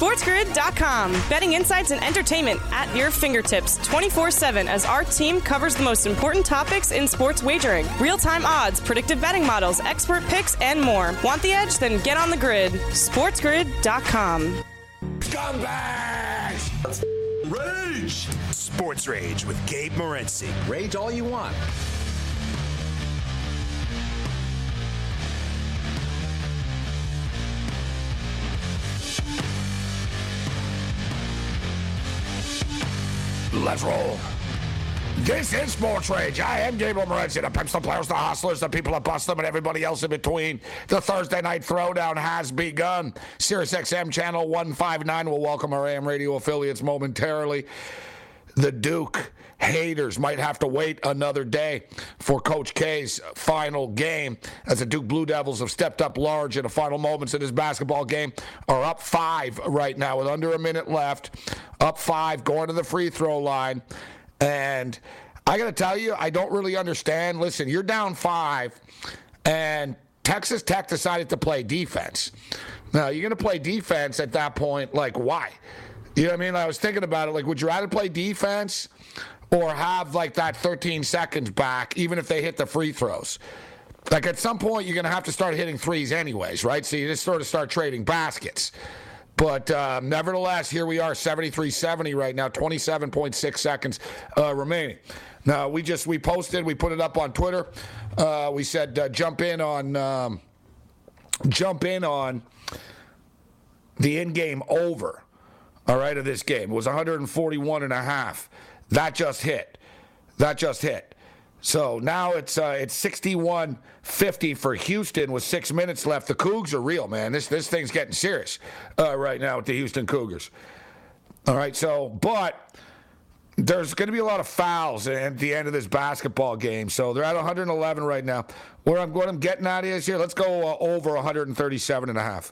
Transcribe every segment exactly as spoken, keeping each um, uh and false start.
sports grid dot com. Betting insights and entertainment at your fingertips twenty-four seven as our team covers the most important topics in sports wagering. Real-time odds, predictive betting models, expert picks, and more. Want the edge? Then get on the grid. sports grid dot com. Scumbags! Rage! Sports Rage with Gabe Morency. Rage all you want. Let's roll. This is Sports Rage. I am Gabriel Morency, the pimps, the players, the hustlers, the people that bust them, and everybody else in between. The Thursday Night Throwdown has begun. Sirius X M Channel one fifty-nine will welcome our A M radio affiliates momentarily. The Duke haters might have to wait another day for Coach K's final game, as the Duke Blue Devils have stepped up large in the final moments of this basketball game, are up five right now with under a minute left. Up five, going to the free throw line. And I got to tell you, I don't really understand. Listen, you're down five, and Texas Tech decided to play defense. Now, you're going to play defense at that point, like, why? You know what I mean? I was thinking about it, like, would you rather play defense or have, like, that thirteen seconds back, even if they hit the free throws? Like, at some point, you're going to have to start hitting threes anyways, right? So you just sort of start trading baskets. But um, nevertheless, here we are, seventy-three seventy right now, twenty-seven point six seconds uh, remaining. Now, we just, we posted, we put it up on Twitter. Uh, we said uh, jump in on, um, jump in on the in-game over, all right, of this game. It was one forty-one and a half. That just hit. That just hit. So now it's uh, it's sixty-one fifty for Houston with six minutes left. The Cougs are real, man. This this thing's getting serious uh, right now with the Houston Cougars. All right, so, but there's going to be a lot of fouls at the end of this basketball game. So they're at one eleven right now. Where I'm, what I'm getting at is here, let's go uh, over one thirty-seven and a half.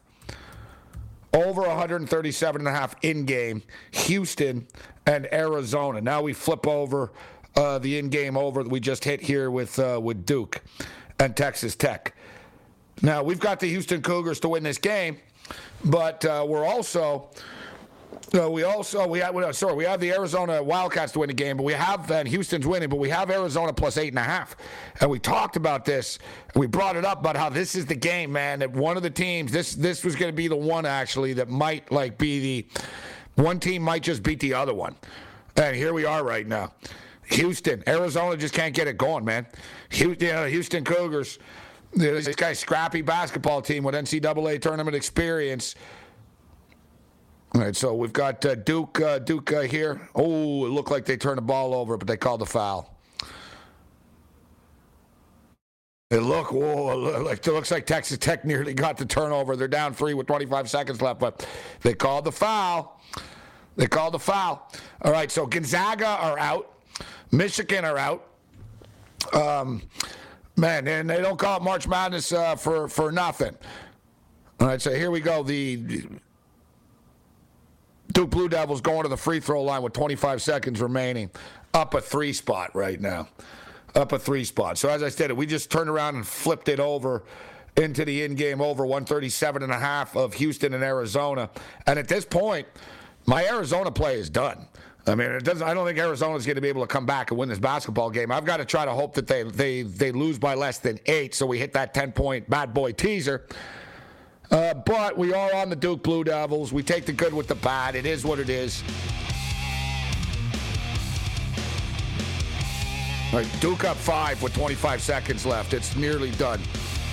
Over one thirty-seven and a half in-game, Houston and Arizona. Now we flip over Uh, the in-game over that we just hit here with uh, with Duke and Texas Tech. Now, we've got the Houston Cougars to win this game, but uh, we're also, uh, we also, we have, sorry, we have the Arizona Wildcats to win the game, but we have, and Houston's winning, but we have Arizona plus eight and a half. And we talked about this, and we brought it up about how this is the game, man, that one of the teams, this, this was going to be the one, actually, that might, like, be the, one team might just beat the other one. And here we are right now. Houston, Arizona just can't get it going, man. Houston, you know, Houston Cougars, this guy's scrappy basketball team with N C double A tournament experience. All right, so we've got uh, Duke uh, Duke uh, here. Oh, it looked like they turned the ball over, but they called the foul. It look, whoa, like, it looks like Texas Tech nearly got the turnover. They're down three with twenty-five seconds left, but they called the foul. They called the foul. All right, so Gonzaga are out. Michigan are out. Um, man, and they don't call it March Madness uh, for, for nothing. All right, so here we go. The Duke Blue Devils going to the free throw line with twenty-five seconds remaining. Up a three spot right now. Up a three spot. So as I said, we just turned around and flipped it over into the in-game over one thirty-seven and a half of Houston and Arizona. And at this point, my Arizona play is done. I mean, it doesn't. I don't think Arizona's going to be able to come back and win this basketball game. I've got to try to hope that they they they lose by less than eight, so we hit that ten-point bad boy teaser. Uh, but we are on the Duke Blue Devils. We take the good with the bad. It is what it is. All right, Duke up five with twenty-five seconds left. It's nearly done.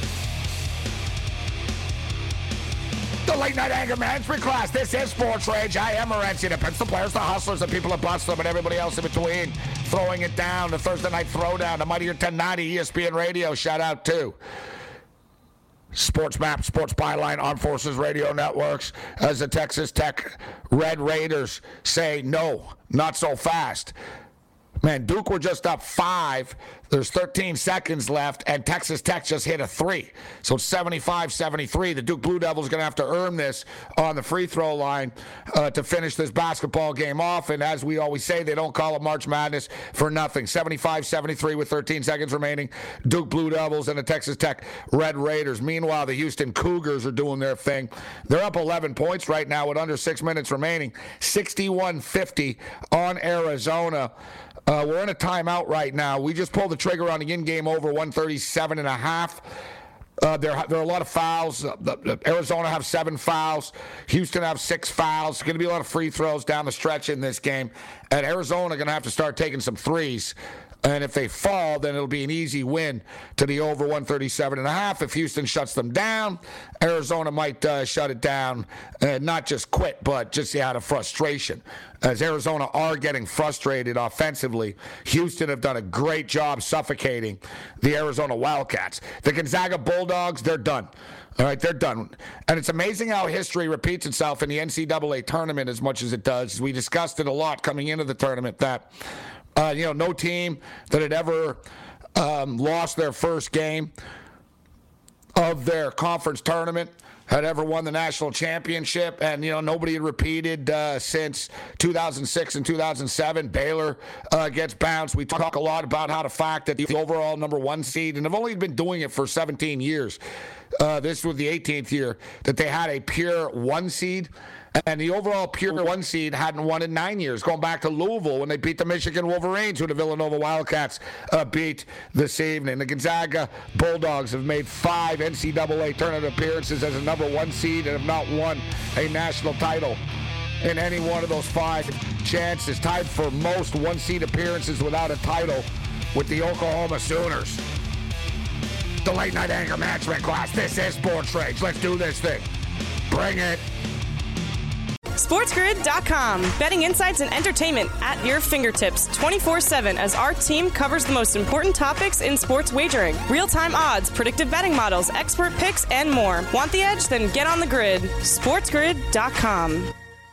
The Late Night Anger Management Class. This is Sports Rage. I am Morency. The pimps, the players, the hustlers, the people that bust them, and everybody else in between. Throwing it down. The Thursday Night Throwdown. The Mightier ten ninety E S P N Radio. Shout out to Sports Map, Sports Byline, Armed Forces Radio Networks. As the Texas Tech Red Raiders say, no, not so fast. Man, Duke were just up five. There's thirteen seconds left, and Texas Tech just hit a three. So it's seventy-five seventy-three. The Duke Blue Devils are going to have to earn this on the free throw line uh, to finish this basketball game off. And as we always say, they don't call it March Madness for nothing. seventy-five seventy-three with thirteen seconds remaining. Duke Blue Devils and the Texas Tech Red Raiders. Meanwhile, the Houston Cougars are doing their thing. They're up eleven points right now with under six minutes remaining. sixty-one fifty on Arizona. Uh, we're in a timeout right now. We just pulled the trigger on the in-game over one thirty-seven and a half. Uh, there, there are a lot of fouls. Uh, Arizona have seven fouls. Houston have six fouls. There's going to be a lot of free throws down the stretch in this game. And Arizona going to have to start taking some threes. And if they fall, then it'll be an easy win to the over one thirty-seven and a half. If Houston shuts them down, Arizona might uh, shut it down, uh, not just quit, but just out of frustration. As Arizona are getting frustrated offensively, Houston have done a great job suffocating the Arizona Wildcats. The Gonzaga Bulldogs, they're done. All right, they're done. And it's amazing how history repeats itself in the N C double A tournament as much as it does. We discussed it a lot coming into the tournament that Uh, you know, no team that had ever um, lost their first game of their conference tournament had ever won the national championship, and, you know, nobody had repeated uh, since two thousand six and two thousand seven. Baylor uh, gets bounced. We talk a lot about how the fact that the overall number one seed, and they've only been doing it for seventeen years. Uh, this was the eighteenth year that they had a pure one seed. And the overall pure one seed hadn't won in nine years, going back to Louisville when they beat the Michigan Wolverines, who the Villanova Wildcats uh, beat this evening. The Gonzaga Bulldogs have made five N C double A tournament appearances as a number one seed and have not won a national title in any one of those five chances. Tied for most one-seed appearances without a title with the Oklahoma Sooners. The late night anger management class. This is Sports Rage. Let's do this thing. Bring it. SportsGrid dot com. Betting insights and entertainment at your fingertips twenty-four seven as our team covers the most important topics in sports wagering. Real-time odds, predictive betting models, expert picks, and more. Want the edge? Then get on the grid. SportsGrid dot com.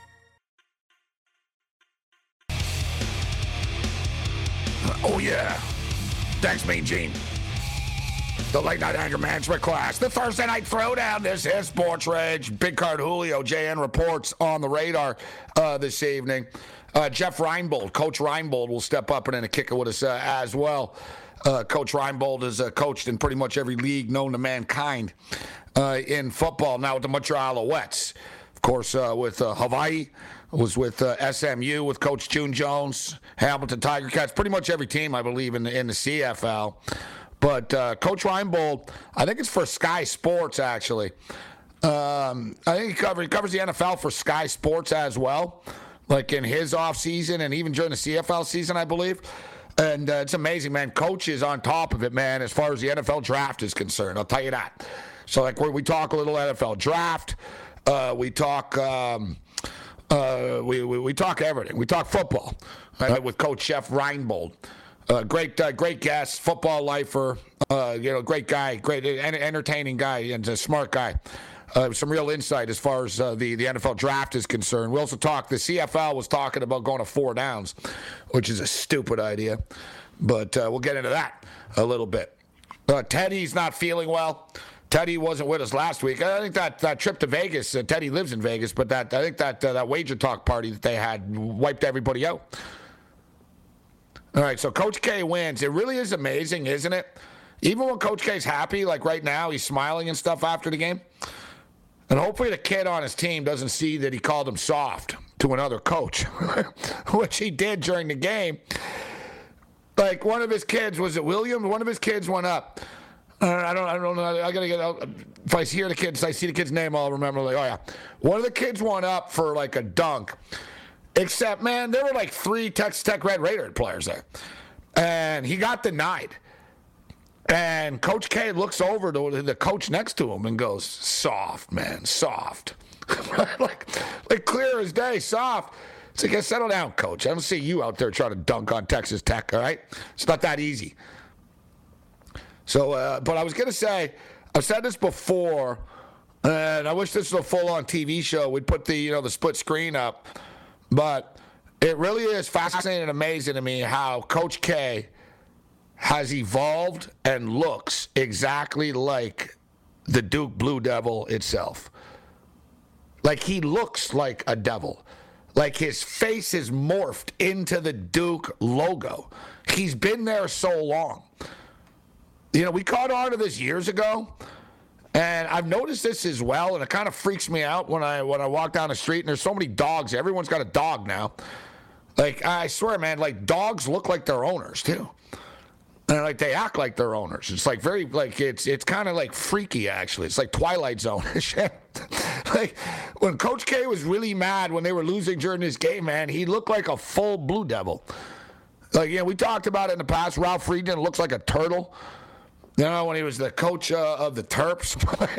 Oh, yeah. Thanks, Mean Gene. The late night anger management class. The Thursday night throwdown. This is Sports Rage. Big Card Julio. J N reports on the radar uh, this evening. Uh, Jeff Reinbold, Coach Reinbold, will step up and in a kicker with us uh, as well. Uh, Coach Reinbold has uh, coached in pretty much every league known to mankind uh, in football. Now with the Montreal Alouettes. Of course, uh, with uh, Hawaii. Was with uh, S M U, with Coach June Jones, Hamilton Tiger Cats. Pretty much every team, I believe, in the, in the C F L. But uh, Coach Reinbold, I think it's for Sky Sports, actually. Um, I think he, cover, he covers the N F L for Sky Sports as well, like in his offseason and even during the C F L season, I believe. And uh, it's amazing, man. Coach is on top of it, man, as far as the N F L draft is concerned. I'll tell you that. So, like, we, we talk a little N F L draft. Uh, we talk... Um, Uh, we, we we talk everything. We talk football right, with Coach Jeff Reinbold. Uh, great uh, great guest, football lifer. Uh, you know, great guy, great entertaining guy, and a smart guy. Uh, some real insight as far as uh, the the N F L draft is concerned. We also talked. The C F L was talking about going to four downs, which is a stupid idea, but uh, we'll get into that a little bit. Uh, Teddy's not feeling well. Teddy wasn't with us last week. I think that, that trip to Vegas, uh, Teddy lives in Vegas, but that I think that uh, that wager talk party that they had wiped everybody out. All right, so Coach K wins. It really is amazing, isn't it? Even when Coach K's happy, like right now, he's smiling and stuff after the game. And hopefully the kid on his team doesn't see that he called him soft to another coach, which he did during the game. Like one of his kids, was it William? One of his kids went up. Uh, I don't. I don't know. I gotta get out. If I hear the kids, I see the kid's name, I'll remember. Like, oh yeah, one of the kids went up for like a dunk. Except, man, there were like three Texas Tech Red Raider players there, and he got denied. And Coach K looks over to the coach next to him and goes, "Soft, man, soft." like, like clear as day, soft. It's like, settle down, coach. I don't see you out there trying to dunk on Texas Tech. All right, it's not that easy. So, uh, but I was going to say, I've said this before, and I wish this was a full-on T V show. We'd put the, you know, the split screen up. But It really is fascinating and amazing to me how Coach K has evolved and looks exactly like the Duke Blue Devil itself. Like, he looks like a devil. Like, his face is morphed into the Duke logo. He's been there so long. You know, we caught on to this years ago, and I've noticed this as well, and it kind of freaks me out when I when I walk down the street, and there's so many dogs. Everyone's got a dog now. Like, I swear, man, like, dogs look like their owners, too. And, like, they act like their owners. It's, like, very, like, it's it's kind of, like, freaky, actually. It's like Twilight Zone-ish. Like, when Coach K was really mad when they were losing during this game, man, he looked like a full Blue Devil. Like, yeah, we talked about it in the past. Ralph Friedman looks like a turtle. You know, when he was the coach uh, of the Terps.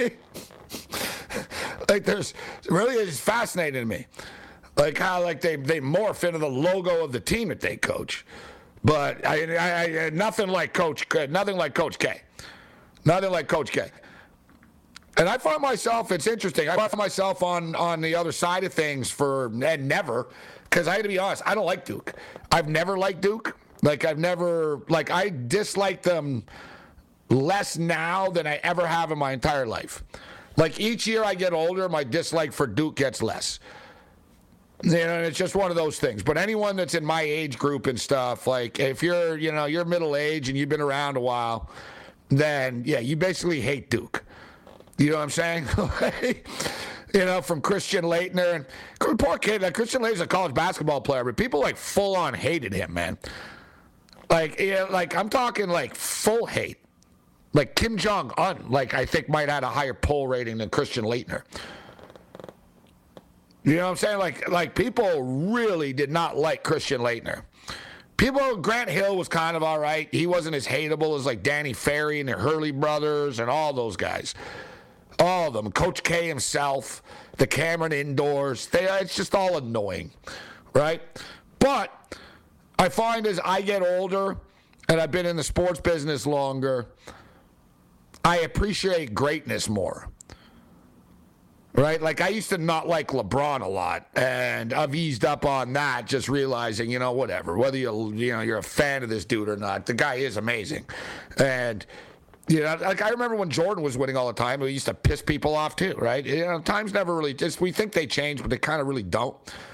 Like, there's, really, it's fascinating to me. Like, how, like, they, they morph into the logo of the team that they coach. But I, I, I, nothing like Coach, nothing like Coach K. Nothing like Coach K. And I find myself, it's interesting, I find myself on, on the other side of things for and never, because I got to be honest, I don't like Duke. I've never liked Duke. Like, I've never, like, I dislike them less now than I ever have in my entire life. Like, each year I get older, my dislike for Duke gets less. You know, it's just one of those things. But anyone that's in my age group and stuff, like, if you're, you know, you're middle age and you've been around a while, then, yeah, you basically hate Duke. You know what I'm saying? You know, from Christian Laettner. And poor kid, like, Christian Laettner's a college basketball player, but people, like, full-on hated him, man. Like, yeah, like, I'm talking, like, full hate. Like, Kim Jong-un, like, I think might have had a higher poll rating than Christian Laettner. You know what I'm saying? Like, like people really did not like Christian Laettner. People, Grant Hill was kind of all right. He wasn't as hateable as, like, Danny Ferry and the Hurley brothers and all those guys. All of them. Coach K himself, the Cameron Indoors. They, it's just all annoying, right? But I find as I get older and I've been in the sports business longer, I appreciate greatness more. Right? Like, I used to not like LeBron a lot, and I've eased up on that, just realizing, you know, whatever, whether you you know, you're a fan of this dude or not, the guy is amazing. And, you know, like, I remember when Jordan was winning all the time, it used to piss people off too, right? You know, times never really, just, we think they change, but they kind of really don't.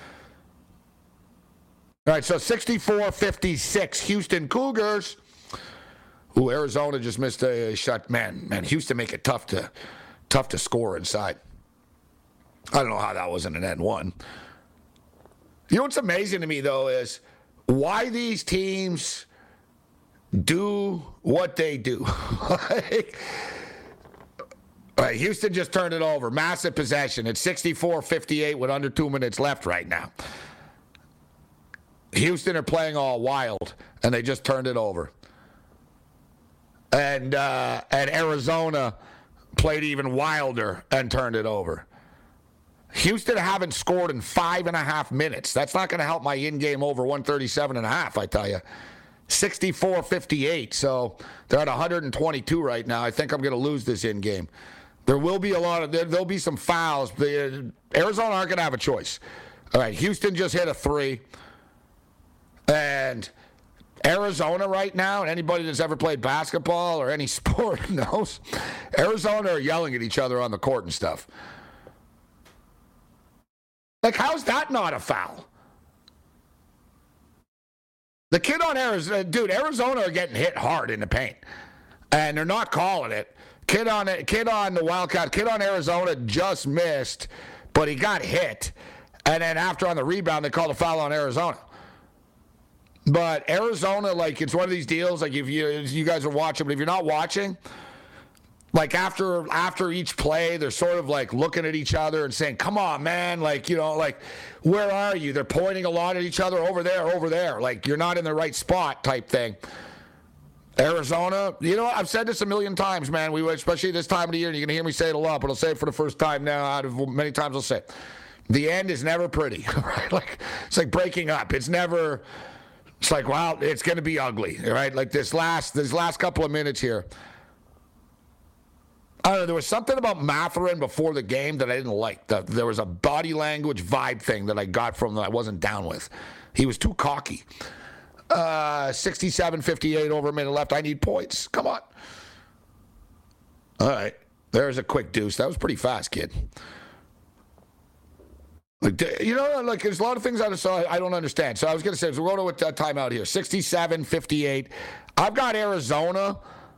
All right, so sixty-four fifty-six, Houston Cougars. Ooh, Arizona just missed a shot. Man, man, Houston make it tough to, tough to score inside. I don't know how that wasn't an N one. You know what's amazing to me, though, is why these teams do what they do. Like, all right, Houston just turned it over. Massive possession. It's sixty-four fifty-eight with under two minutes left right now. Houston are playing all wild, and they just turned it over. And, uh, and Arizona played even wilder and turned it over. Houston haven't scored in five and a half minutes. That's not going to help my in-game over one thirty-seven and a half, I tell you. sixty-four fifty-eight, so they're at one twenty-two right now. I think I'm going to lose this in-game. There will be a lot of, there, there'll be some fouls. The, Arizona aren't going to have a choice. All right, Houston just hit a three. And Arizona right now, and anybody that's ever played basketball or any sport knows, Arizona are yelling at each other on the court and stuff. Like, how's that not a foul? The kid on Arizona, dude, Arizona are getting hit hard in the paint, and they're not calling it. Kid on kid on the Wildcat, kid on Arizona just missed, but he got hit, and then after on the rebound, they called a foul on Arizona. But Arizona, like, it's one of these deals, like, if you you guys are watching, but if you're not watching, like, after after each play, they're sort of, like, looking at each other and saying, come on, man. Like, you know, like, where are you? They're pointing a lot at each other, over there, over there. Like, you're not in the right spot type thing. Arizona, you know, I've said this a million times, man. We especially this time of the year, and you're going to hear me say it a lot, but I'll say it for the first time now out of many times I'll say it. The end is never pretty, right? Like, it's like breaking up. It's never, it's like, wow, it's going to be ugly, right? Like, this last, this last couple of minutes here. I don't know, there was something about Mathurin before the game that I didn't like. The, there was a body language vibe thing that I got from that I wasn't down with. He was too cocky. Uh, sixty-seven fifty-eight over a minute left. I need points. Come on. All right. There's a quick deuce. That was pretty fast, kid. Like, you know, like there's a lot of things I, so I don't understand. So I was going to say, so we'll go to a timeout here. sixty-seven fifty-eight. I've got Arizona.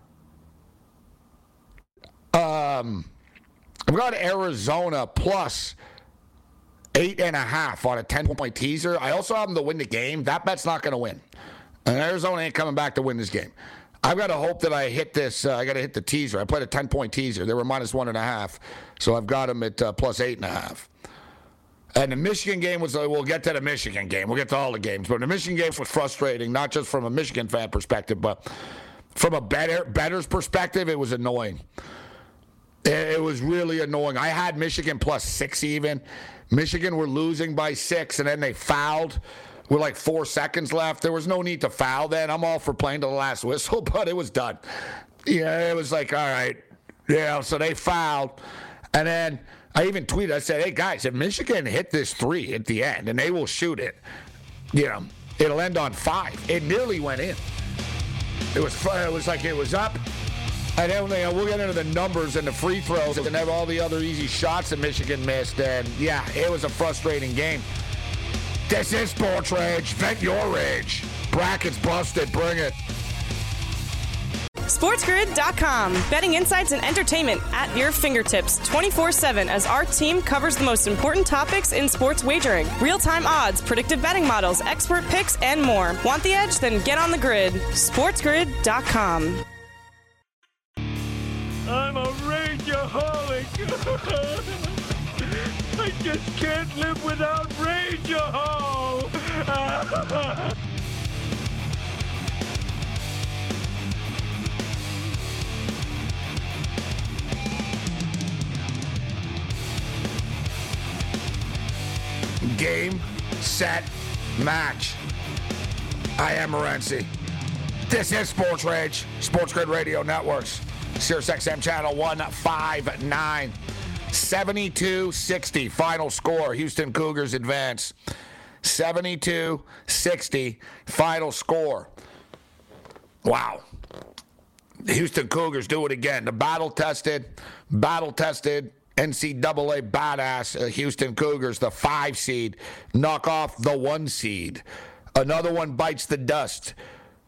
Um, I've got Arizona plus eight and a half on a ten-point teaser. I also have them to win the game. That bet's not going to win. And Arizona ain't coming back to win this game. I've got to hope that I hit this. Uh, I got to hit the teaser. I played a ten-point teaser. They were minus one and a half. So I've got them at uh, plus eight and a half. And the Michigan game was, uh, we'll get to the Michigan game. We'll get to all the games. But the Michigan game was frustrating, not just from a Michigan fan perspective, but from a better, bettor's perspective, it was annoying. It, it was really annoying. I had Michigan plus six even. Michigan were losing by six, and then they fouled with like four seconds left. There was no need to foul then. I'm all for playing to the last whistle, but it was done. Yeah, it was like, all right. Yeah, so they fouled. And then I even tweeted, I said, hey, guys, if Michigan hit this three at the end and they will shoot it, you know, it'll end on five. It nearly went in. It was it was like it was up. And then they, we'll get into the numbers and the free throws and have all the other easy shots that Michigan missed. And, yeah, it was a frustrating game. This is Sports Rage. Vent your rage. Brackets busted. Bring it. SportsGrid dot com. Betting insights and entertainment at your fingertips twenty-four seven as our team covers the most important topics in sports wagering. Real-time odds, predictive betting models, expert picks, and more. Want the edge? Then get on the grid. SportsGrid dot com. I'm a rageaholic. I just can't live without Rageahol. Game, set, match. I am Morency. This is Sports Rage, Sports Grid Radio Networks, Sirius X M Channel one fifty-nine. seventy-two sixty final score. Houston Cougars advance. seventy-two sixty final score. Wow. The Houston Cougars do it again. The battle-tested, battle-tested N C double A badass uh, Houston Cougars, the five seed, knock off the one seed. Another one bites the dust.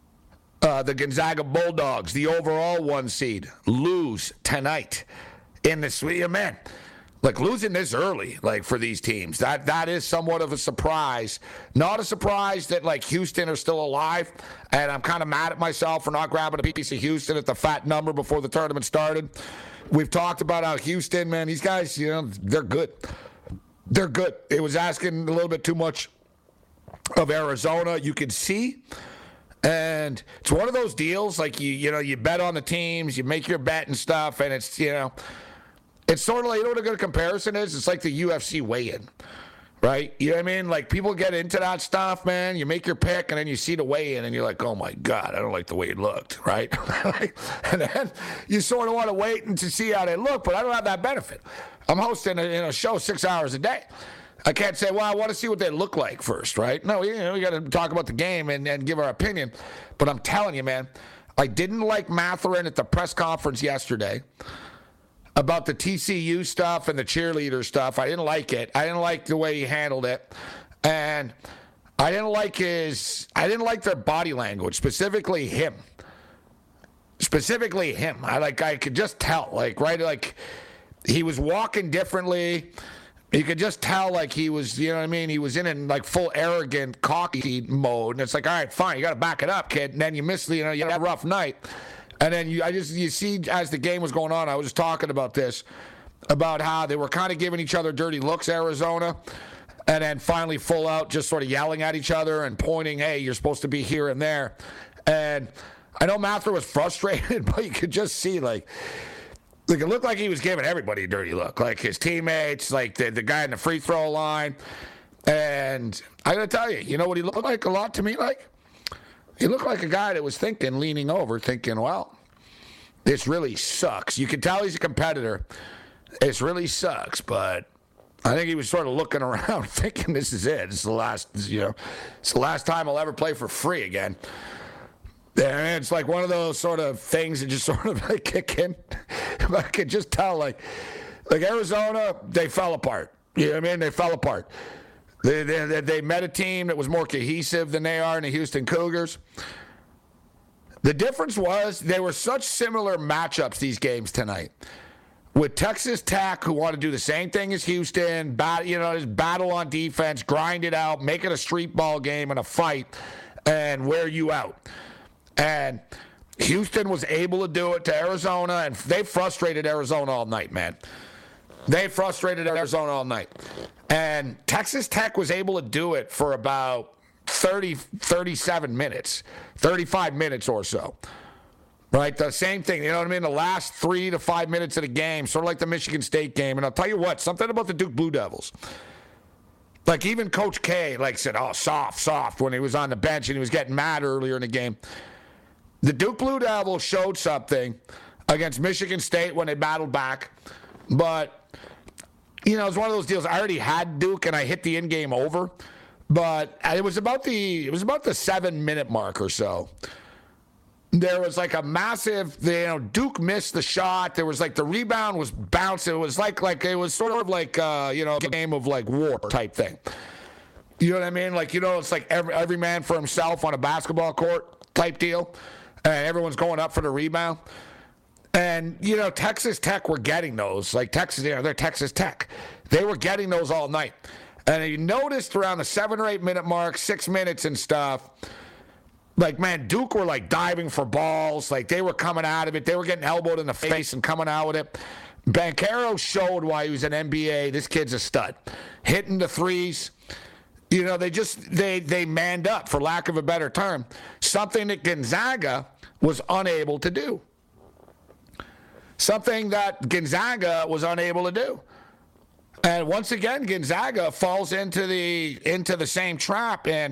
Uh, the Gonzaga Bulldogs, the overall one seed, lose tonight in the Sweet. Man, like losing this early, like for these teams, that that is somewhat of a surprise. Not a surprise that like Houston are still alive, and I'm kind of mad at myself for not grabbing a piece of Houston at the fat number before the tournament started. We've talked about how Houston, man, these guys, you know, they're good. They're good. It was asking a little bit too much of Arizona. You could see. And it's one of those deals, like, you you know, you bet on the teams, you make your bet and stuff, and it's, you know, it's sort of like, you know what a good comparison is? It's like the U F C weigh-in, right? You know what I mean? Like, people get into that stuff, man. You make your pick, and then you see the weigh-in, and you're like, oh, my God, I don't like the way it looked, right? And then you sort of want to wait and to see how they look, but I don't have that benefit. I'm hosting a, you know, show six hours a day. I can't say, well, I want to see what they look like first, right? No, you know, we got to talk about the game and, and give our opinion. But I'm telling you, man, I didn't like Mathurin at the press conference yesterday about the T C U stuff and the cheerleader stuff. I didn't like it. I didn't like the way he handled it. And I didn't like his, I didn't like their body language, specifically him. Specifically him. I like, I could just tell, like, right, like he was walking differently. You could just tell, like, he was, you know what I mean? He was in, in like, full arrogant, cocky mode. And it's like, all right, fine, you got to back it up, kid. And then you miss, you know, you had a rough night. And then you, I just, you see, as the game was going on, I was just talking about this, about how they were kind of giving each other dirty looks, Arizona. And then finally, full out, just sort of yelling at each other and pointing, hey, you're supposed to be here and there. And I know Mather was frustrated, but you could just see, like, Like, it looked like he was giving everybody a dirty look, like his teammates, like the, the guy in the free throw line. And I got to tell you, you know what he looked like a lot to me like? He looked like a guy that was thinking, leaning over, thinking, well, this really sucks. You can tell he's a competitor. This really sucks, but I think he was sort of looking around thinking this is it. It's the last, you know, it's the last time I'll ever play for free again. And it's like one of those sort of things that just sort of like kick in. I could just tell, like, like Arizona, they fell apart. You know what I mean? They fell apart. They, they, they met a team that was more cohesive than they are in the Houston Cougars. The difference was they were such similar matchups, these games tonight. With Texas Tech, who want to do the same thing as Houston, bat, you know, just battle on defense, grind it out, make it a street ball game and a fight, and wear you out. And Houston was able to do it to Arizona, and they frustrated Arizona all night, man. They frustrated Arizona all night. And Texas Tech was able to do it for about thirty, thirty-seven minutes, thirty-five minutes or so. Right, the same thing, you know what I mean? The last three to five minutes of the game, sort of like the Michigan State game. And I'll tell you what, something about the Duke Blue Devils. Like even Coach K, like said, oh, soft, soft, when he was on the bench and he was getting mad earlier in the game. The Duke Blue Devils showed something against Michigan State when they battled back. But, you know, it was one of those deals. I already had Duke and I hit the in-game over. But it was about the it was about the seven-minute mark or so. There was like a massive, you know, Duke missed the shot. There was like the rebound was bouncing. It was like, like it was sort of like, uh, you know, a game of like war type thing. You know what I mean? Like, you know, it's like every, every man for himself on a basketball court type deal. And everyone's going up for the rebound. And, you know, Texas Tech were getting those. Like Texas, you know, they're Texas Tech. They were getting those all night. And you noticed around the seven or eight minute mark, six minutes and stuff, like, man, Duke were, like, diving for balls. Like, they were coming out of it. They were getting elbowed in the face and coming out with it. Banchero showed why he was an N B A. This kid's a stud. Hitting the threes. You know, they just, they, they manned up, for lack of a better term. Something that Gonzaga was unable to do. Something that Gonzaga was unable to do. And once again, Gonzaga falls into the into the same trap, and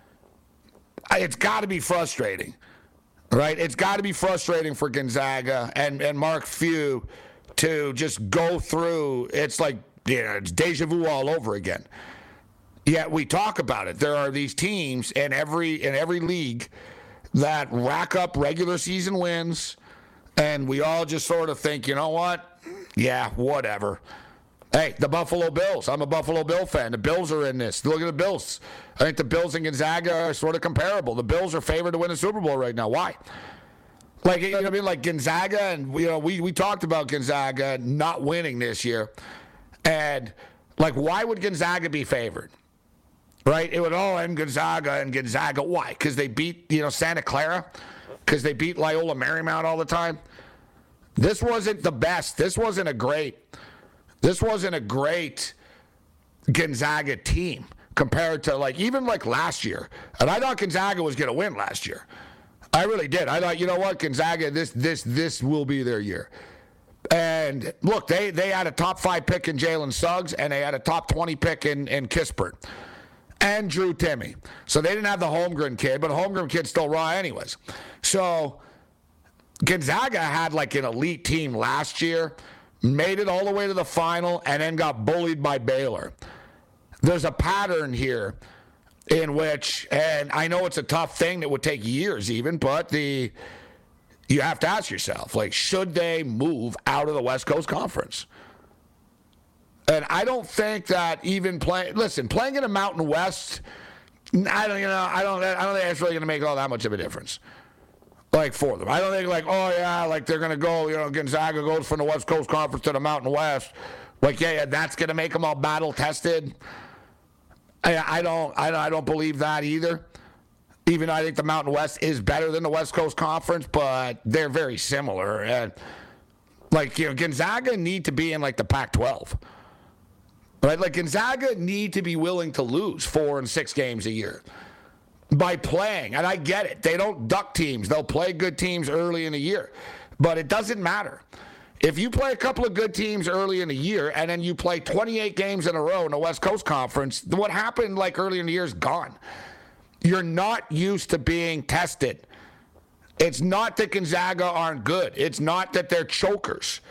it's got to be frustrating, right? It's got to be frustrating for Gonzaga and, and Mark Few to just go through. It's like, you know, it's deja vu all over again. Yet we talk about it. There are these teams in every in every league that rack up regular season wins, and we all just sort of think, you know what? Yeah, whatever. Hey, the Buffalo Bills. I'm a Buffalo Bill fan. The Bills are in this. Look at the Bills. I think the Bills and Gonzaga are sort of comparable. The Bills are favored to win the Super Bowl right now. Why? Like, you know what I mean? Like Gonzaga, and you know, we, we talked about Gonzaga not winning this year. And, like, why would Gonzaga be favored? Right? It would, oh, I'm Gonzaga and Gonzaga. Why? Because they beat, you know, Santa Clara? Because they beat Loyola Marymount all the time? This wasn't the best. This wasn't a great... This wasn't a great Gonzaga team compared to, like, even like last year. And I thought Gonzaga was going to win last year. I really did. I thought, you know what, Gonzaga, this this this will be their year. And look, they they had a top five pick in Jalen Suggs, and they had a top twenty pick in, in Kispert and Drew Timme. So they didn't have the Holmgren kid, but Holmgren kid's still raw anyways. So Gonzaga had like an elite team last year. Made it all the way to the final, and then got bullied by Baylor. There's a pattern here in which, and I know it's a tough thing that would take years even, but the you have to ask yourself, like, should they move out of the West Coast Conference? And I don't think that even playing, listen, playing in a Mountain West, I don't, you know, I don't, I don't think that's really going to make all that much of a difference. Like, for them. I don't think, like, oh, yeah, like, they're going to go, you know, Gonzaga goes from the West Coast Conference to the Mountain West. Like, yeah, yeah that's going to make them all battle-tested. I, I don't I, I don't believe that either. Even though I think the Mountain West is better than the West Coast Conference, but they're very similar. And, like, you know, Gonzaga need to be in, like, the Pac twelve. Right? Like, Gonzaga need to be willing to lose four and six games a year. By playing, and I get it. They don't duck teams. They'll play good teams early in the year. But it doesn't matter. If you play a couple of good teams early in the year and then you play twenty-eight games in a row in the West Coast Conference, what happened like early in the year is gone. You're not used to being tested. It's not that Gonzaga aren't good. It's not that they're chokers.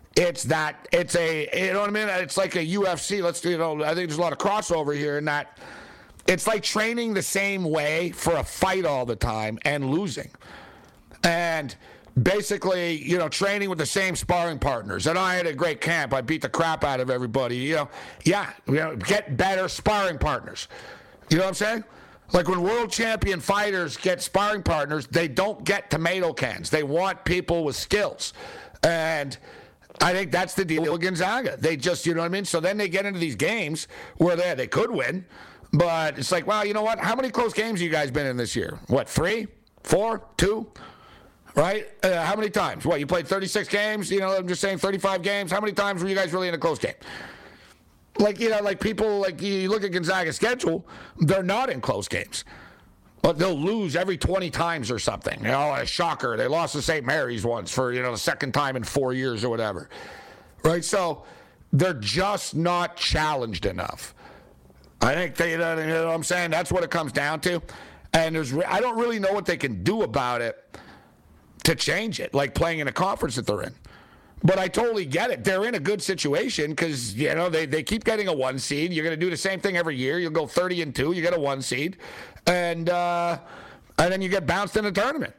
It's that, it's a, you know what I mean? It's like a U F C. Let's, you know, I think there's a lot of crossover here in that it's like training the same way for a fight all the time and losing. And basically, you know, training with the same sparring partners. And I had a great camp. I beat the crap out of everybody. You know, yeah, you know, get better sparring partners. You know what I'm saying? Like when world champion fighters get sparring partners, they don't get tomato cans. They want people with skills. And I think that's the deal with Gonzaga. They just, you know what I mean? So then they get into these games where they they could win, but it's like, well, you know what? How many close games have you guys been in this year? What, three, four, two? Right? Uh, how many times? What, you played thirty-six games? You know, I'm just saying thirty-five games. How many times were you guys really in a close game? Like, you know, like people, like you look at Gonzaga's schedule, they're not in close games. But they'll lose every twenty times or something. You know, a shocker. They lost to Saint Mary's once for, you know, the second time in four years or whatever. Right? So they're just not challenged enough. I think they, you know what I'm saying? That's what it comes down to. And there's, I don't really know what they can do about it to change it, like playing in a conference that they're in. But I totally get it. They're in a good situation because, you know, they, they keep getting a one seed. You're going to do the same thing every year. You'll go thirty and two. You get a one seed. And, uh, and then you get bounced in the tournament.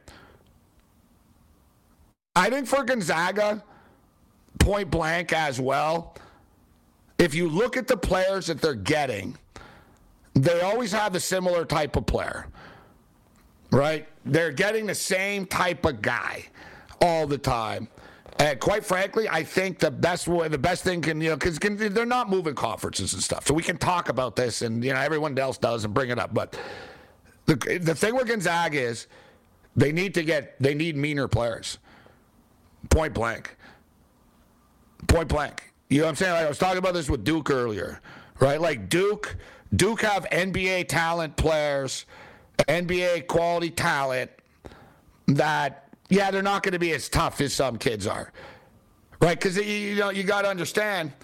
I think for Gonzaga, point blank as well, if you look at the players that they're getting, they always have a similar type of player, right? They're getting the same type of guy all the time. And quite frankly, I think the best way, the best thing can, you know, because they're not moving conferences and stuff. So we can talk about this, and, you know, everyone else does and bring it up. But the the thing with Gonzaga is they need to get, they need meaner players. Point blank. Point blank. You know what I'm saying? Like I was talking about this with Duke earlier, right? Like Duke, Duke have N B A talent players, N B A quality talent that, yeah, they're not going to be as tough as some kids are, right? Because, you know, you got to understand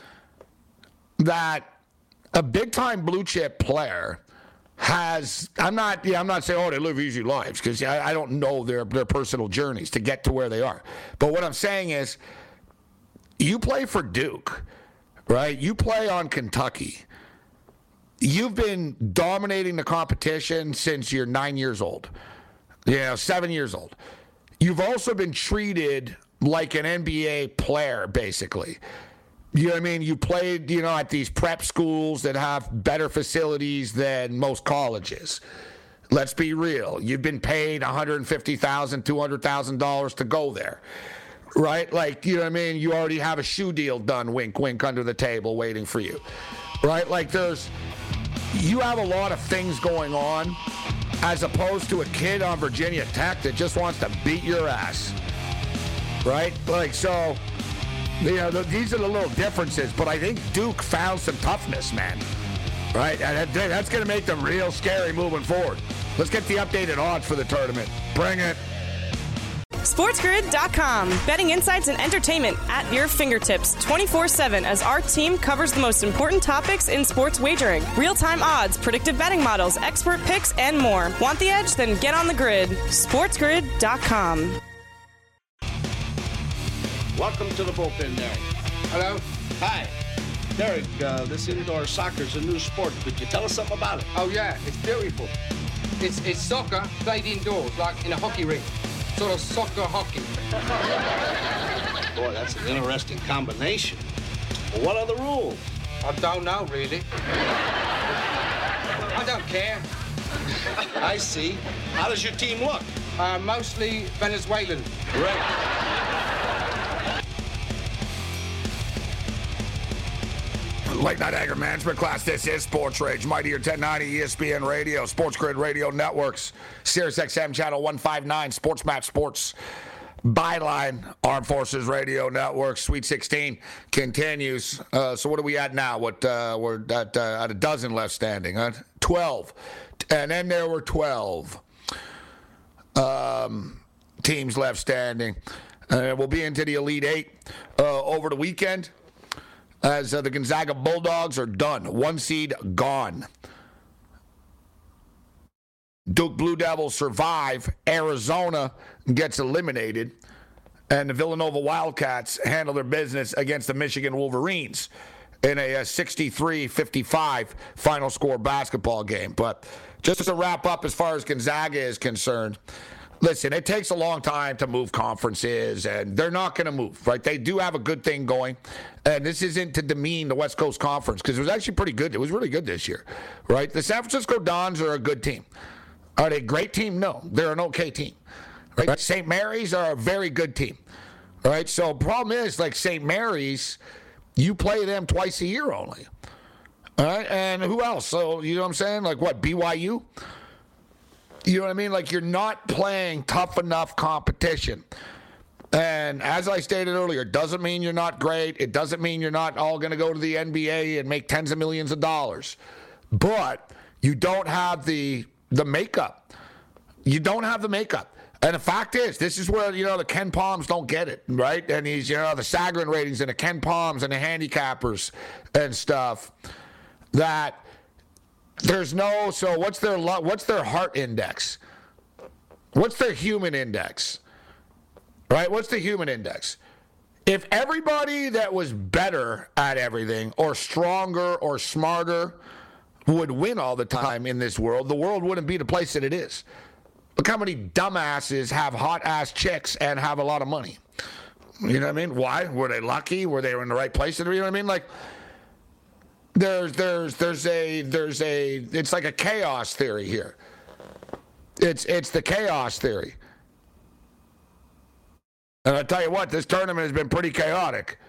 that a big-time blue-chip player has, I'm not, yeah, I'm not saying, oh, they live easy lives, because I, I don't know their, their personal journeys to get to where they are. But what I'm saying is, you play for Duke, right? You play on Kentucky. You've been dominating the competition since you're nine years old, you know, seven years old. You've also been treated like an N B A player, basically. You know what I mean? You played, you know, at these prep schools that have better facilities than most colleges. Let's be real. You've been paid one hundred fifty thousand dollars, two hundred thousand dollars to go there, right? Like, you know what I mean? You already have a shoe deal done, wink, wink, under the table waiting for you, right? Like there's, you have a lot of things going on, as opposed to a kid on Virginia Tech that just wants to beat your ass, right? Like, so, you know, these are the little differences, but I think Duke found some toughness, man, right? And that's going to make them real scary moving forward. Let's get the updated odds for the tournament. Bring it. SportsGrid dot com. Betting insights and entertainment at your fingertips twenty-four seven as our team covers the most important topics in sports wagering. Real-time odds, predictive betting models, expert picks, and more. Want the edge? Then get on the grid. SportsGrid dot com. Welcome to the bullpen, Derek. Hello. Hi. Derek, uh, this indoor soccer is a new sport. Could you tell us something about it? Oh, yeah. It's beautiful. It's, it's soccer played indoors, like in a hockey rink. Sort of soccer hockey. Boy, that's an interesting combination. Well, what are the rules? I don't know, really. I don't care. I see. How does your team look? Uh, mostly Venezuelan. Right. Late Night Anger Management class. This is Sports Rage. Mightier ten ninety E S P N Radio, Sports Grid Radio Networks, Sirius X M Channel one fifty-nine, Sports Match Sports, Byline, Armed Forces Radio Network. Sweet sixteen continues. Uh, so what are we at now? What uh, we're at, uh, at a dozen left standing, huh? twelve. And then there were twelve um, teams left standing. Uh, we'll be into the Elite Eight uh, over the weekend, as uh, the Gonzaga Bulldogs are done. One seed gone. Duke Blue Devils survive. Arizona gets eliminated. and the Villanova Wildcats handle their business against the Michigan Wolverines in a, a sixty-three fifty-five final score basketball game. But just to wrap up as far as Gonzaga is concerned, listen, it takes a long time to move conferences, and they're not going to move, right? They do have a good thing going, and this isn't to demean the West Coast Conference because it was actually pretty good. It was really good this year, right? The San Francisco Dons are a good team. Are they a great team? No, they're an okay team, right? Saint Mary's are a very good team, right? So the problem is, like Saint Mary's, you play them twice a year only, all right? And who else? So, you know what I'm saying? Like what, B Y U? You know what I mean? Like, you're not playing tough enough competition. And as I stated earlier, it doesn't mean you're not great. It doesn't mean you're not all going to go to the N B A and make tens of millions of dollars. But you don't have the the makeup. You don't have the makeup. And the fact is, this is where, you know, the Ken Palms don't get it, right? And he's, you know, the Sagarin ratings and the Ken Palms and the handicappers and stuff that there's no, so what's their what's their heart index? What's their human index? Right? What's the human index? If everybody that was better at everything or stronger or smarter would win all the time in this world, the world wouldn't be the place that it is. Look how many dumbasses have hot-ass chicks and have a lot of money. You know what I mean? Why? Were they lucky? Were they in the right place? You know what I mean? Like, There's there's there's a there's a it's like a chaos theory here. It's it's the chaos theory. And I'll tell you what, this tournament has been pretty chaotic.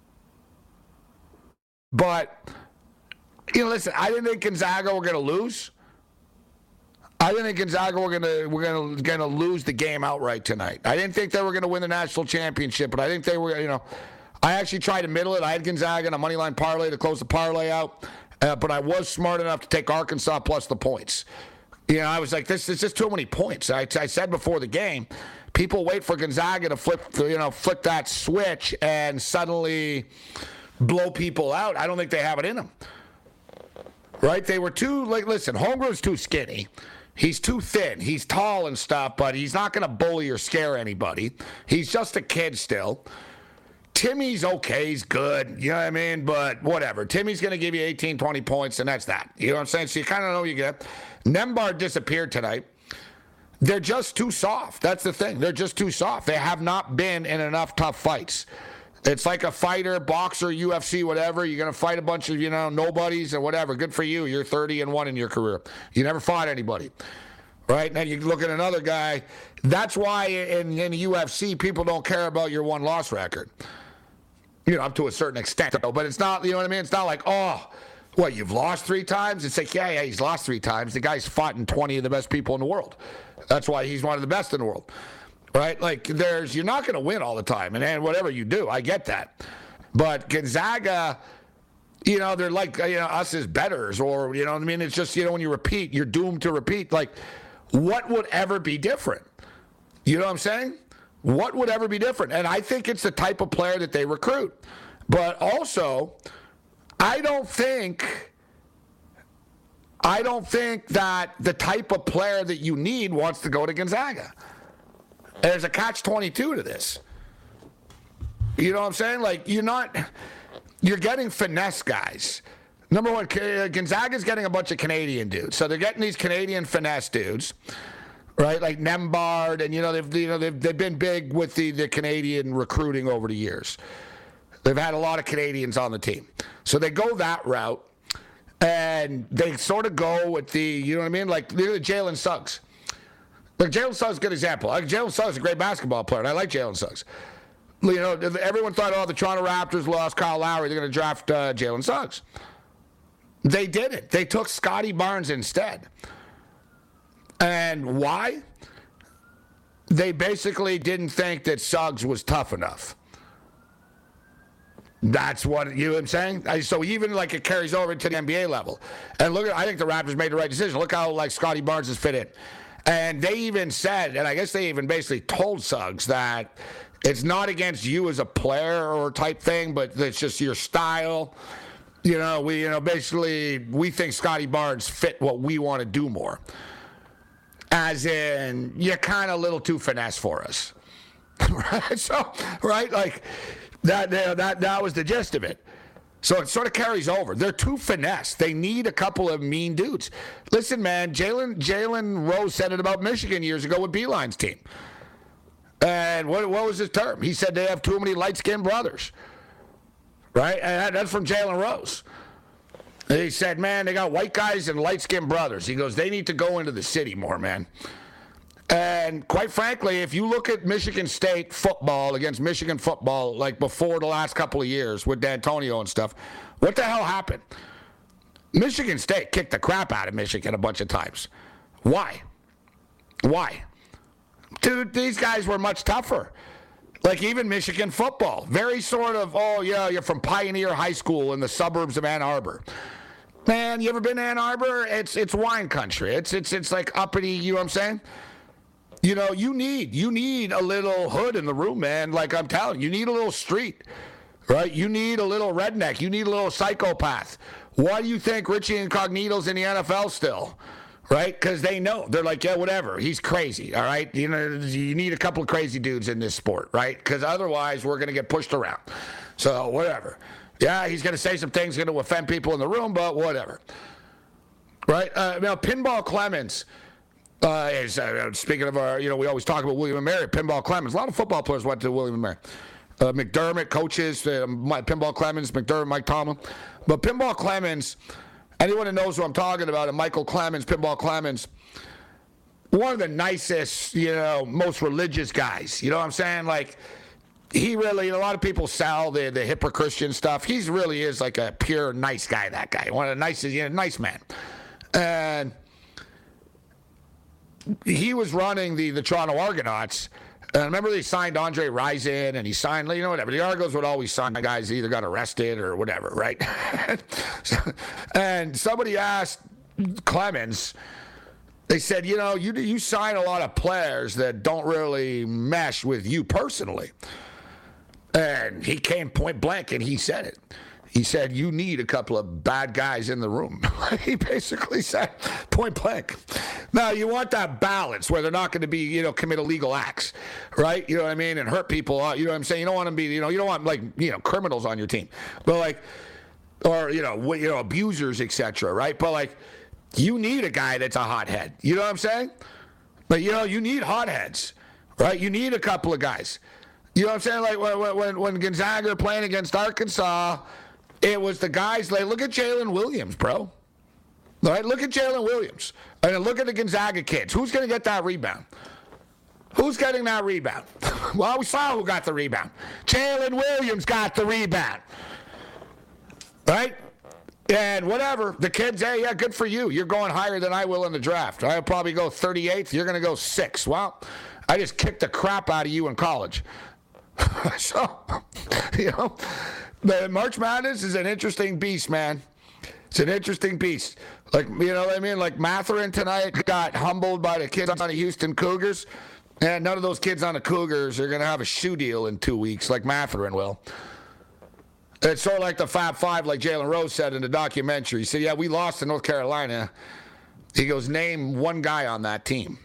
But you know, listen, I didn't think Gonzaga were gonna lose. I didn't think Gonzaga were gonna were gonna gonna lose the game outright tonight. I didn't think they were gonna win the national championship, but I think they were, you know. I actually tried to middle it. I had Gonzaga in a money line parlay to close the parlay out, uh, but I was smart enough to take Arkansas plus the points. You know, I was like, this is just too many points. I, I said before the game, people wait for Gonzaga to flip, you know, flip that switch and suddenly blow people out. I don't think they have it in them. Right? They were too, like, listen, Holmgren's too skinny. He's too thin. He's tall and stuff, but he's not going to bully or scare anybody. He's just a kid still. Timmy's okay, he's good, you know what I mean? But whatever. Timmy's going to give you eighteen, twenty points, and that's that. You know what I'm saying? So you kind of know you get. Nembhard disappeared tonight. They're just too soft. That's the thing. They're just too soft. They have not been in enough tough fights. It's like a fighter, boxer, U F C, whatever. You're going to fight a bunch of, you know, nobodies or whatever. Good for you. You're thirty and one in your career. You never fought anybody. Right? Now you look at another guy. That's why in, in the U F C, people don't care about your one-loss record. You know, up to a certain extent, though. But it's not, you know what I mean? It's not like, oh, what, you've lost three times? It's like, yeah, yeah, he's lost three times. The guy's fought in twenty of the best people in the world. That's why he's one of the best in the world. Right? Like, there's, you're not going to win all the time. And, and whatever you do, I get that. But Gonzaga, you know, they're like, you know, us as bettors, or, you know what I mean? It's just, you know, when you repeat, you're doomed to repeat. Like, what would ever be different? You know what I'm saying? What would ever be different? And I think it's the type of player that they recruit. But also, I don't think, I don't think that the type of player that you need wants to go to Gonzaga. There's a catch twenty-two to this. You know what I'm saying? Like, you're not, you're getting finesse guys. Number one, Gonzaga's getting a bunch of Canadian dudes. So they're getting these Canadian finesse dudes, right? Like Nembhard, and, you know, they've, you know, they've, they've been big with the, the Canadian recruiting over the years. They've had a lot of Canadians on the team. So they go that route, and they sort of go with the, you know what I mean? Like, look at Jalen Suggs. Like, Jalen Suggs is a good example. Like, Jalen Suggs is a great basketball player, and I like Jalen Suggs. You know, everyone thought, oh, the Toronto Raptors lost Kyle Lowry. They're going to draft uh, Jalen Suggs. They didn't. They took Scotty Barnes instead. And why? They basically didn't think that Suggs was tough enough. That's what, you know what I'm saying? So even, like, it carries over to the N B A level. And look at, I think the Raptors made the right decision. Look how, like, Scotty Barnes has fit in. And they even said, and I guess they even basically told Suggs that it's not against you as a player or type thing, but it's just your style. You know, we, you know, basically, we think Scotty Barnes fit what we want to do more. As in, you're kind of a little too finesse for us. right? So, right, like that, that, that was the gist of it. So it sort of carries over. They're too finesse. They need a couple of mean dudes. Listen, man, Jalen Jalen Rose said it about Michigan years ago with Beilein's team. And what, what was his term? He said they have too many light-skinned brothers. Right? And that's from Jalen Rose. And he said, man, they got white guys and light-skinned brothers. He goes, they need to go into the city more, man. And quite frankly, if you look at Michigan State football against Michigan football, like before the last couple of years with D'Antonio and stuff, what the hell happened? Michigan State kicked the crap out of Michigan a bunch of times. Why? Why? Dude, these guys were much tougher. Like even Michigan football. Very sort of, oh, yeah, you're from Pioneer High School in the suburbs of Ann Arbor. Man, you ever been to Ann Arbor? It's it's wine country. It's it's it's like uppity, you know what I'm saying? You know, you need you need a little hood in the room, man. Like I'm telling you, you need a little street, right? You need a little redneck. You need a little psychopath. Why do you think Richie Incognito's in the N F L still? Right? Because they know. They're like, yeah, whatever. He's crazy, all right? You know, you need a couple of crazy dudes in this sport, right? Because otherwise we're going to get pushed around. So whatever. Yeah, he's going to say some things going to offend people in the room, but whatever. Right? Uh, now, Pinball Clemens uh, is, uh, speaking of our, you know, we always talk about William and Mary. Pinball Clemens. A lot of football players went to William and Mary. Uh, McDermott coaches, uh, Pinball Clemens, McDermott, Mike Tomlin. But Pinball Clemens, anyone who knows who I'm talking about, and Michael Clemens, Pinball Clemens, one of the nicest, you know, most religious guys. You know what I'm saying? Like, he really, a lot of people sell the, the hyper Christian stuff. He really is like a pure nice guy, that guy. One of the nicest, you know, nice man. And he was running the, the Toronto Argonauts. And I remember they signed Andre Rison, and he signed, you know, whatever. The Argos would always sign guys that either got arrested or whatever, right? And somebody asked Clemens, they said, you know, you you sign a lot of players that don't really mesh with you personally. And he came point blank, and he said it. He said, you need a couple of bad guys in the room. He basically said, point blank. Now, you want that balance where they're not going to be, you know, commit illegal acts, right? You know what I mean? And hurt people. You know what I'm saying? You don't want them to be, you know, you don't want, like, you know, criminals on your team. But, like, or, you know, you know, abusers, et cetera, right? But, like, you need a guy that's a hothead. You know what I'm saying? But, you know, you need hotheads, right? You need a couple of guys. You know what I'm saying? Like, when, when, when Gonzaga are playing against Arkansas, it was the guys, like, look at Jalen Williams, bro. All right, look at Jalen Williams. And then look at the Gonzaga kids. Who's going to get that rebound? Who's getting that rebound? Well, we saw who got the rebound. Jalen Williams got the rebound. Right? And whatever. The kids, hey, yeah, good for you. You're going higher than I will in the draft. I'll probably go thirty-eighth. You're going to go sixth. Well, I just kicked the crap out of you in college. So, you know, the March Madness is an interesting beast, man. It's an interesting beast. Like, you know what I mean? Like, Matherin tonight got humbled by the kids on the Houston Cougars. And none of those kids on the Cougars are going to have a shoe deal in two weeks like Matherin will. It's sort of like the Fab Five, like Jalen Rose said in the documentary. He said, yeah, we lost to North Carolina. He goes, name one guy on that team.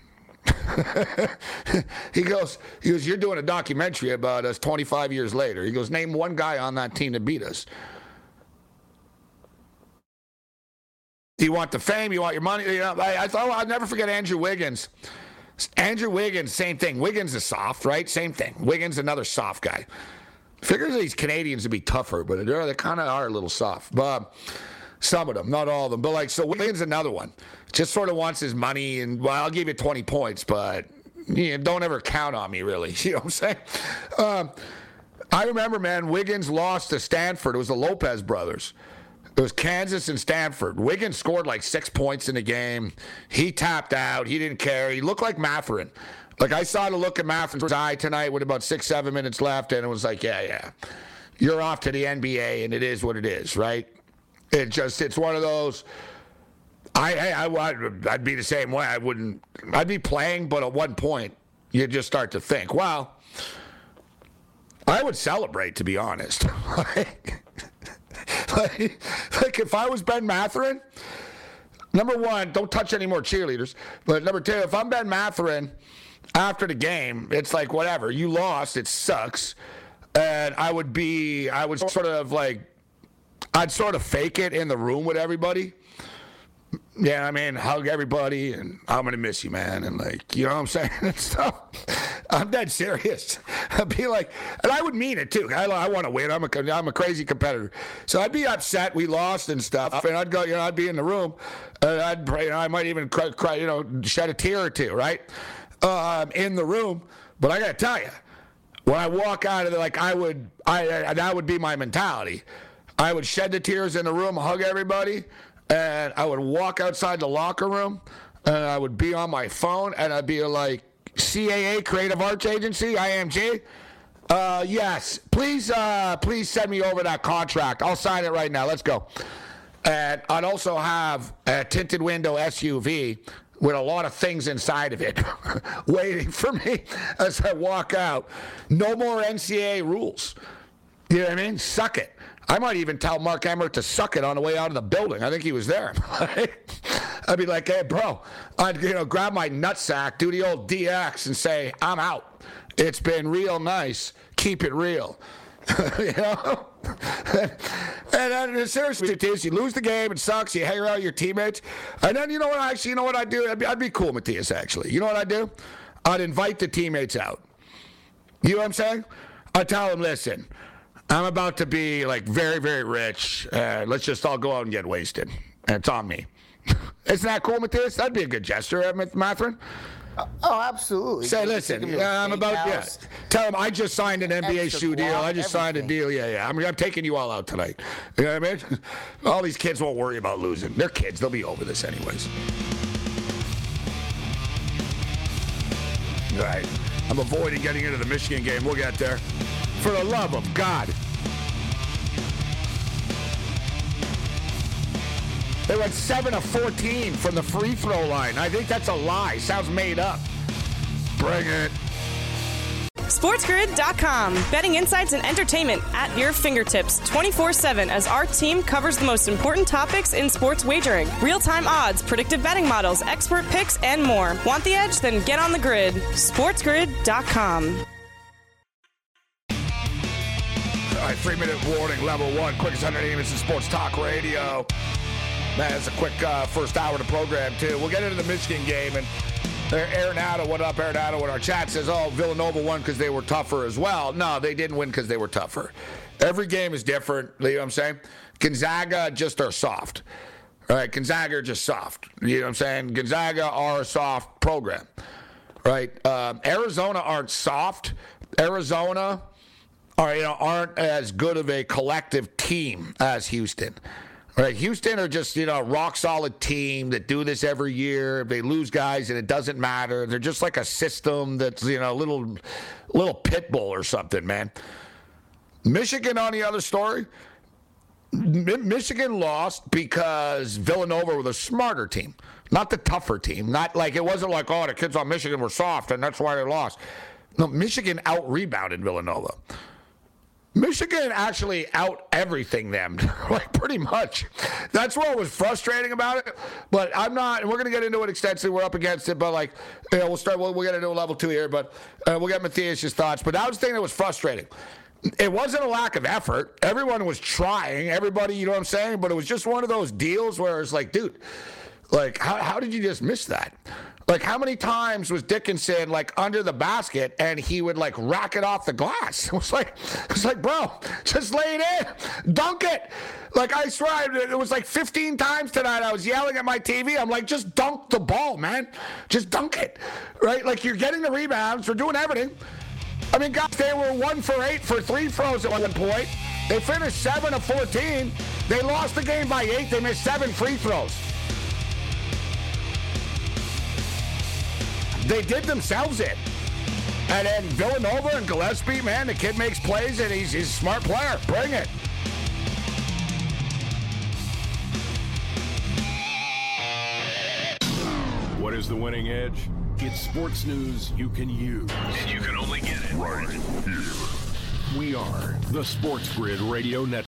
he goes, he goes, you're doing a documentary about us twenty-five years later. He goes, name one guy on that team that beat us. You want the fame, you want your money. You know, I, I thought I'd never forget Andrew Wiggins. Andrew Wiggins, same thing. Wiggins is soft, right? Same thing. Wiggins, another soft guy. Figures these Canadians would be tougher, but they're, they kind of are a little soft. But some of them, not all of them. But, like, so Wiggins, another one. Just sort of wants his money, and, well, I'll give you twenty points, but you know, don't ever count on me, really. You know what I'm saying? Um, I remember, man, Wiggins lost to Stanford. It was the Lopez brothers. It was Kansas and Stanford. Wiggins scored like six points in the game. He tapped out. He didn't care. He looked like Matherin. Like, I saw the look at Matherin's eye tonight with about six, seven minutes left, and it was like, yeah, yeah. You're off to the N B A, and it is what it is, right? It just, it's one of those. I, I, I, I'd be the same way. I wouldn't, I'd be playing, but at one point, you just start to think, well, I would celebrate, to be honest. like, like, like, if I was Ben Matherin, number one, don't touch any more cheerleaders. But number two, if I'm Ben Matherin after the game, it's like, whatever. You lost. It sucks. And I would be, I would sort of like, I'd sort of fake it in the room with everybody. Yeah, I mean, hug everybody, and I'm going to miss you, man. And, like, you know what I'm saying? And stuff. I'm dead serious. I'd be like, and I would mean it, too. I, I want to win. I'm a, I'm a crazy competitor. So I'd be upset we lost and stuff. And I'd go, you know, I'd be in the room. And I'd, you know, I might even cry, cry, you know, shed a tear or two, right? Um, in the room. But I got to tell you, when I walk out of there, like, I would, I, I that would be my mentality. I would shed the tears in the room, hug everybody. And I would walk outside the locker room, and I would be on my phone, and I'd be like, C A A, Creative Arts Agency, I M G, uh, yes, please uh, please send me over that contract. I'll sign it right now. Let's go. And I'd also have a tinted window S U V with a lot of things inside of it waiting for me as I walk out. No more N C A A rules. You know what I mean? Suck it. I might even tell Mark Emmert to suck it on the way out of the building. I think he was there. I'd be like, hey, bro, I'd you know grab my nutsack, do the old D X, and say, I'm out. It's been real nice. Keep it real. you know? and then, seriously, Matthias, you lose the game. It sucks. You hang around your teammates. And then, you know what? Actually, you know what I'd do? I'd be, I'd be cool, Matthias, actually. You know what I'd do? I'd invite the teammates out. You know what I'm saying? I'd tell them, listen, I'm about to be, like, very, very rich. Uh, let's just all go out and get wasted. And it's on me. Isn't that cool, Matthias? That'd be a good gesture, uh, Matherin. Uh, oh, absolutely. Say, listen, uh, I'm about, yeah. Tell them I just signed an N B A shoe deal. I just signed a deal. Yeah, yeah. I mean, I'm taking you all out tonight. You know what I mean? All these kids won't worry about losing. They're kids. They'll be over this anyways. All right. I'm avoiding getting into the Michigan game. We'll get there. For the love of God. They went seven of fourteen from the free throw line. I think that's a lie. Sounds made up. Bring it. SportsGrid dot com. Betting insights and entertainment at your fingertips twenty-four seven as our team covers the most important topics in sports wagering. Real-time odds, predictive betting models, expert picks, and more. Want the edge? Then get on the grid. SportsGrid dot com. All right, three-minute warning, level one. Quickest one hundred minutes in sports talk radio. Man, it's a quick uh, first hour of the program, too. We'll get into the Michigan game. And Aaron Addo, what up, Aaron Addo, in our chat says, oh, Villanova won because they were tougher as well. No, they didn't win because they were tougher. Every game is different, you know what I'm saying? Gonzaga just are soft. All right, Gonzaga are just soft. You know what I'm saying? Gonzaga are a soft program. Right? Um, Arizona aren't soft. Arizona are, you know, aren't as good of a collective team as Houston. Right, Houston are just, you know, a rock-solid team that do this every year. They lose guys, and it doesn't matter. They're just like a system that's, you know, a little, little pit bull or something, man. Michigan, on the other story, M- Michigan lost because Villanova were the smarter team, not the tougher team. Not like it wasn't like, oh, the kids on Michigan were soft, and that's why they lost. No, Michigan out-rebounded Villanova. Michigan actually out everything them, like pretty much. That's what was frustrating about it. But I'm not, and we're going to get into it extensively. We're up against it, but like, you know, we'll start, we'll, we'll get into a level two here, but uh, we'll get Matthias' thoughts. But that was the thing that was frustrating. It wasn't a lack of effort. Everyone was trying. Everybody, you know what I'm saying? But it was just one of those deals where it's like, dude, like, how, how did you just miss that? Like, how many times was Dickinson, like, under the basket, and he would, like, rack it off the glass? It was like, it was like, bro, just lay it in. Dunk it. Like, I swear, it was like fifteen times tonight I was yelling at my T V. I'm like, just dunk the ball, man. Just dunk it. Right? Like, you're getting the rebounds. We're doing everything. I mean, guys, they were one for eight for three throws at one point. They finished seven of fourteen. They lost the game by eight. They missed seven free throws. They did themselves in. And then Villanova and Gillespie, man, the kid makes plays, and he's, he's a smart player. Bring it. What is the winning edge? It's sports news you can use. And you can only get it right here. We are the Sports Grid Radio Network.